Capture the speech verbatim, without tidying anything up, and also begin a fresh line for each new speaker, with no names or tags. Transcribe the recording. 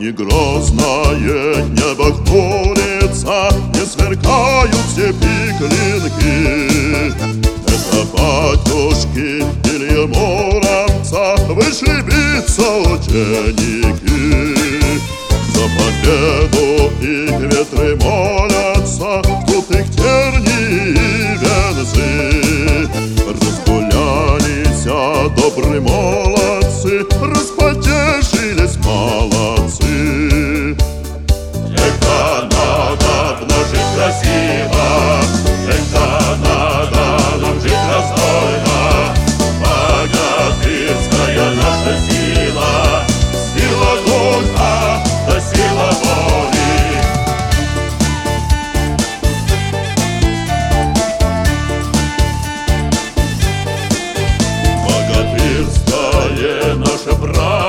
Не грозное небо хмурится, не сверкают степи клинки. Это батюшки Ильи Муромца вышли биться ученики. За победу их ветры молятся, тут их тернии и венцы. Разгулялись добрые молодцы, распотешились молодцы.
Эх-да надо жить красиво, эх-да надо нам жить достойно. Богатырская наша сила, сила духа да сила воли. Богатырское наше право,